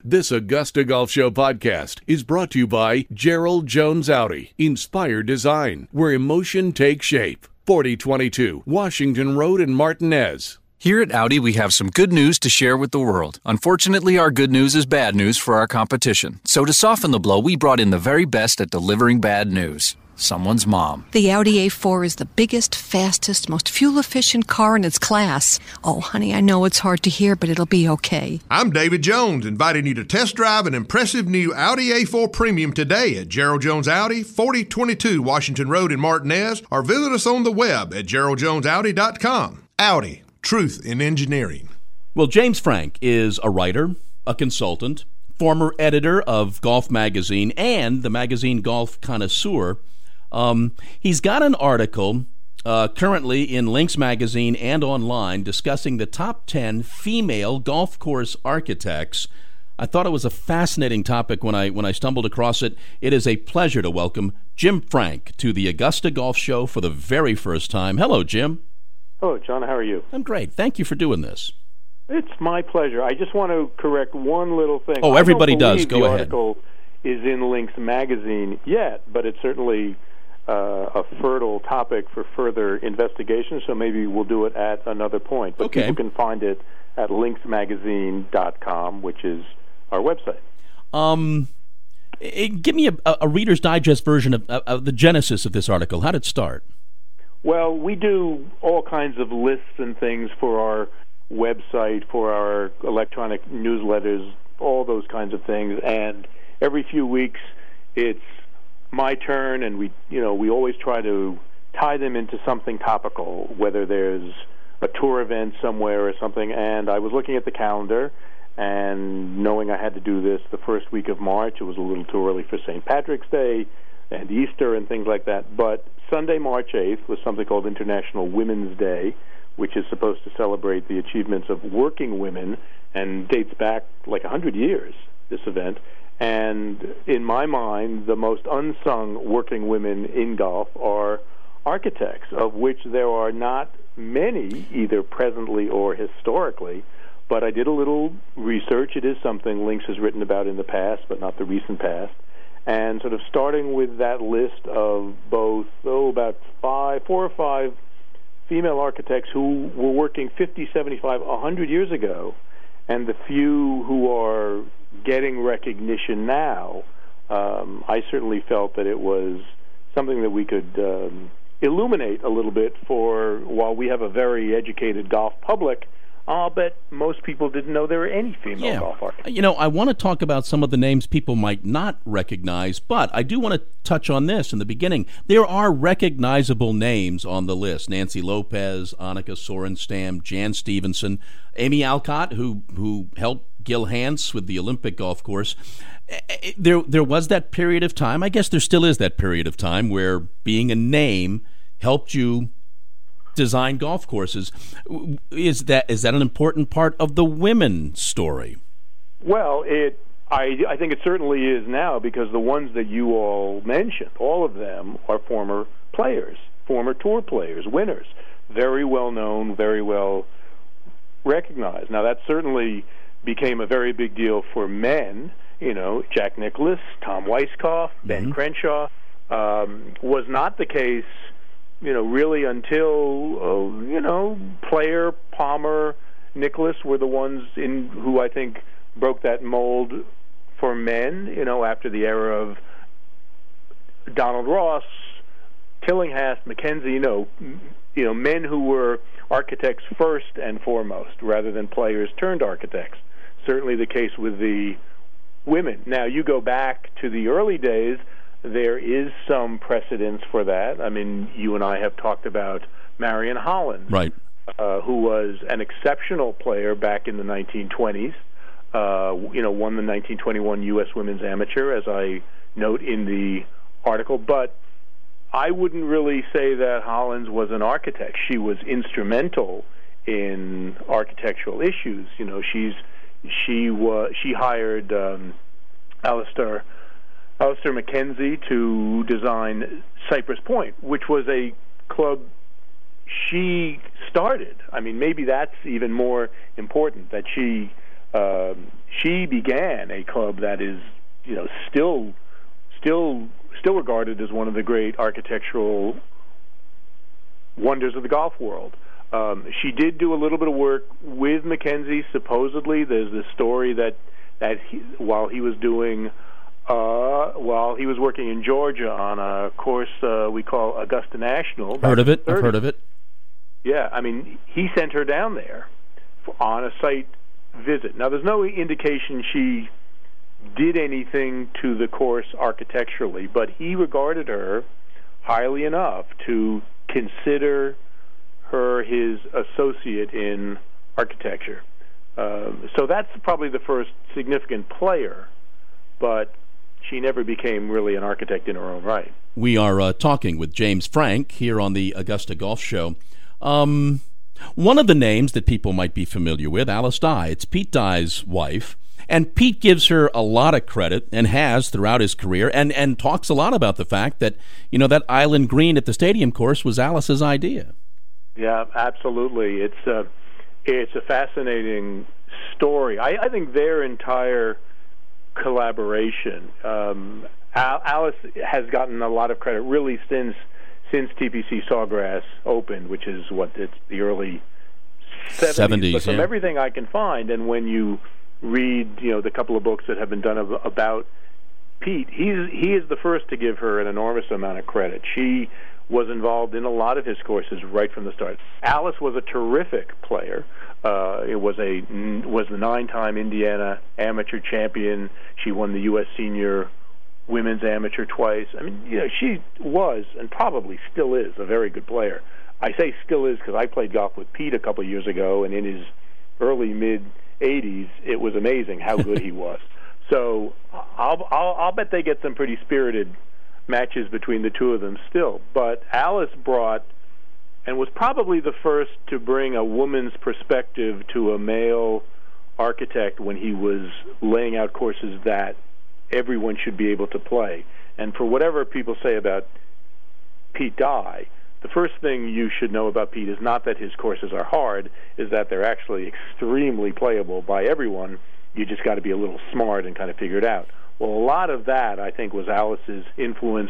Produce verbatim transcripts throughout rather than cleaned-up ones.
This Augusta Golf Show podcast is brought to you by Gerald Jones Audi. Inspired design, where emotion takes shape. forty twenty-two Washington Road in Martinez. Here at Audi, we have some good news to share with the world. Unfortunately, our good news is bad news for our competition. So to soften the blow, we brought in the very best at delivering bad news. Someone's mom. The Audi A four is the biggest, fastest, most fuel-efficient car in its class. Oh, honey, I know it's hard to hear, but it'll be okay. I'm David Jones, inviting you to test drive an impressive new Audi A four Premium today at Gerald Jones Audi, forty twenty-two Washington Road in Martinez, or visit us on the web at gerald jones audi dot com. Audi, truth in engineering. Well, James Frank is a writer, a consultant, former editor of Golf Magazine and the magazine Golf Connoisseur. Um, he's got an article uh, currently in Links Magazine and online discussing the top ten female golf course architects. I thought it was a fascinating topic when I when I stumbled across it. It is a pleasure to welcome Jim Frank to the Augusta Golf Show for the very first time. Hello, Jim. Hello, John. How are you? I'm great. Thank you for doing this. It's my pleasure. I just want to correct one little thing. Oh, everybody does. Go the ahead. Article is in Links Magazine yet, but it's certainly Uh, a fertile topic for further investigation, so maybe we'll do it at another point. But okay. People can find it at links magazine dot com, which is our website. Um, it, give me a, a Reader's Digest version of, of, of the genesis of this article. How did it start? Well, we do all kinds of lists and things for our website, for our electronic newsletters, all those kinds of things, and every few weeks it's my turn, and we, you know, we always try to tie them into something topical, whether there's a tour event somewhere or something. And I was looking at the calendar, and knowing I had to do this the first week of March, it was a little too early for Saint Patrick's Day and Easter and things like that. But Sunday, March eighth, was something called International Women's Day, which is supposed to celebrate the achievements of working women, and dates back like a hundred years, this event. And in my mind, the most unsung working women in golf are architects, of which there are not many, either presently or historically. But I did a little research. It is something Links has written about in the past, but not the recent past. And sort of starting with that list of both, oh, about five, four or five female architects who were working fifty, seventy-five, a hundred years ago, and the few who are getting recognition now, um, I certainly felt that it was something that we could um, illuminate a little bit for, while we have a very educated golf public, I'll bet most people didn't know there were any female yeah. golf architects. You know, I want to talk about some of the names people might not recognize, but I do want to touch on this in the beginning. There are recognizable names on the list: Nancy Lopez, Annika Sorenstam, Jan Stevenson, Amy Alcott, who who helped Gil Hanse with the Olympic golf course. There, there was that period of time, I guess there still is that period of time, where being a name helped you design golf courses. Is that is that an important part of the women's story? Well, it I, I think it certainly is now, because the ones that you all mentioned, all of them are former players, former tour players, winners, very well known, very well recognized. Now, that certainly became a very big deal for men. You know, Jack Nicklaus, Tom Weiskopf, Ben mm-hmm. Crenshaw. Um, was not the case, you know, really until, uh, you know, Player, Palmer, Nicklaus were the ones in who I think broke that mold for men, you know, after the era of Donald Ross, Tillinghast, Mackenzie, you know, you know, men who were architects first and foremost, rather than players turned architects. Certainly the case with the women. Now, you go back to the early days, there is some precedence for that. I mean, you and I have talked about Marion Holland, right, uh, who was an exceptional player back in the nineteen twenties. Uh, you know, won the nineteen twenty-one U S Women's Amateur, as I note in the article. But I wouldn't really say that Hollands was an architect. She was instrumental in architectural issues. You know, she's she was she hired um, Alistair. Alistair Mackenzie to design Cypress Point, which was a club she started. I mean, maybe that's even more important, that she Um, she began a club that is, you know, still, still, still regarded as one of the great architectural wonders of the golf world. Um, she did do a little bit of work with Mackenzie. Supposedly, there's this story that that he, while he was doing, uh, while he was working in Georgia on a course uh, we call Augusta National. Heard of it? I've heard of it. Yeah, I mean, he sent her down there for, on a site visit. Now, there's no indication she did anything to the course architecturally, but he regarded her highly enough to consider her his associate in architecture. Uh, so that's probably the first significant player, but she never became really an architect in her own right. We are uh, talking with James Frank here on the Augusta Golf Show. Um, one of the names that people might be familiar with, Alice Dye. It's Pete Dye's wife, and Pete gives her a lot of credit and has throughout his career, and, and talks a lot about the fact that, you know, that island green at the stadium course was Alice's idea. Yeah, absolutely. It's a, it's a fascinating story. I, I think their entire collaboration, um, Al- Alice has gotten a lot of credit really since since T P C Sawgrass opened, which is what it's the early seventies. seventies but from yeah. everything I can find, and when you read, you know, the couple of books that have been done of, about Pete, he's he is the first to give her an enormous amount of credit. She was involved in a lot of his courses right from the start. Alice was a terrific player. Uh, it was a was the nine-time Indiana amateur champion. She won the U S Senior Women's Amateur twice. I mean, you know, she was and probably still is a very good player. I say still is because I played golf with Pete a couple of years ago, and in his early mid eighties, it was amazing how good he was. So I'll, I'll I'll bet they get some pretty spirited matches between the two of them still. But Alice brought and was probably the first to bring a woman's perspective to a male architect when he was laying out courses that everyone should be able to play. And for whatever people say about Pete Dye, the first thing you should know about Pete is not that his courses are hard, is that they're actually extremely playable by everyone. You just got to be a little smart and kind of figure it out. Well, a lot of that, I think, was Alice's influence,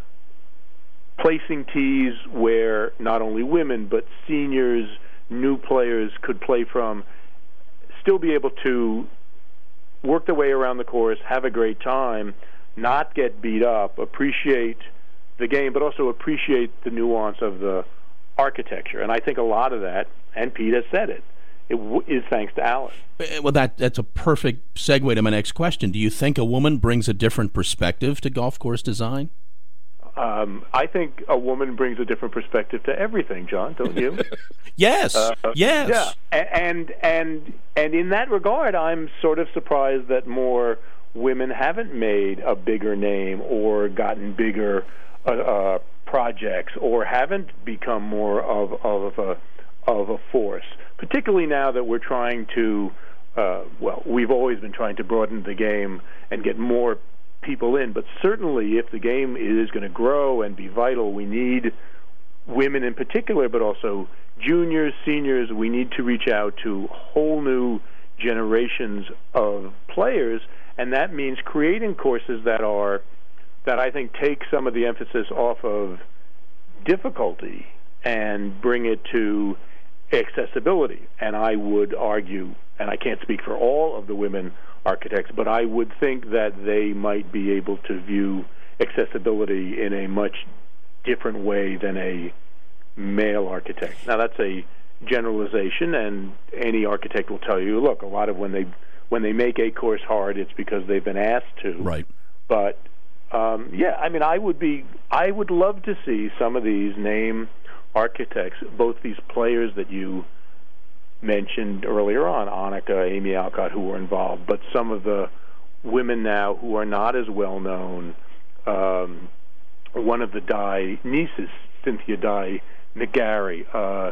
placing tees where not only women but seniors, new players could play from, still be able to work their way around the course, have a great time, not get beat up, appreciate the game, but also appreciate the nuance of the architecture. And I think a lot of that, and Pete has said it, it w- is thanks to Alice. Well, that that's a perfect segue to my next question. Do you think a woman brings a different perspective to golf course design? Um, I think a woman brings a different perspective to everything, John, don't you? Yes, uh, yes. Yeah, and, and, and in that regard, I'm sort of surprised that more women haven't made a bigger name or gotten bigger uh, uh, projects or haven't become more of, of, a, of a force, particularly now that we're trying to, uh, well, we've always been trying to broaden the game and get more people in, but certainly if the game is going to grow and be vital, we need women in particular, but also juniors, seniors. We need to reach out to whole new generations of players, and that means creating courses that are, that I think take some of the emphasis off of difficulty and bring it to accessibility. And I would argue, and I can't speak for all of the women architects, but I would think that they might be able to view accessibility in a much different way than a male architect. Now, that's a generalization, and any architect will tell you, look, a lot of when they when they make a course hard, it's because they've been asked to. Right. But um, yeah, I mean, I would be, I would love to see some of these name architects, both these players that you mentioned earlier on, Annika, Amy Alcott, who were involved, but some of the women now who are not as well known. Um, one of the Dye nieces, Cynthia Dye McGarry. Uh,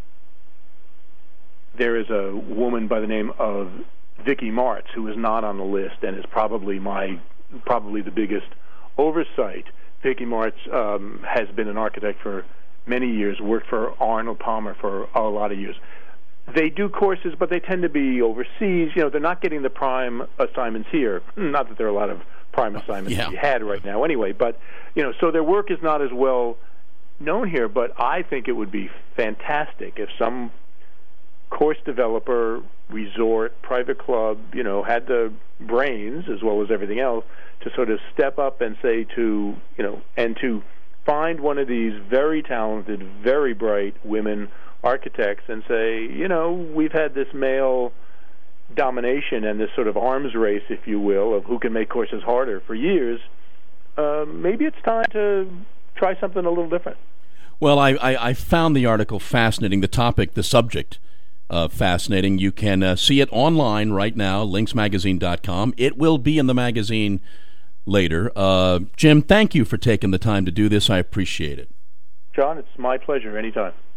there is a woman by the name of Vicky Martz who is not on the list and is probably my probably the biggest oversight. Vicky Martz um, has been an architect for many years, worked for Arnold Palmer for a lot of years. they do courses, but they tend to be overseas. You know, they're not getting the prime assignments here. Not that there are a lot of prime assignments yeah. to be had right now anyway, but, you know, so their work is not as well known here, but I think it would be fantastic if some course developer, resort, private club, you know, had the brains as well as everything else to sort of step up and say to, you know, and to find one of these very talented, very bright women architects and say, you know, we've had this male domination and this sort of arms race, if you will, of who can make courses harder for years. Uh, maybe it's time to try something a little different. Well, I, I, I found the article fascinating, the topic, the subject uh, fascinating. You can uh, see it online right now, links magazine dot com. It will be in the magazine later. Uh, Jim, thank you for taking the time to do this. I appreciate it. John, it's my pleasure. Anytime.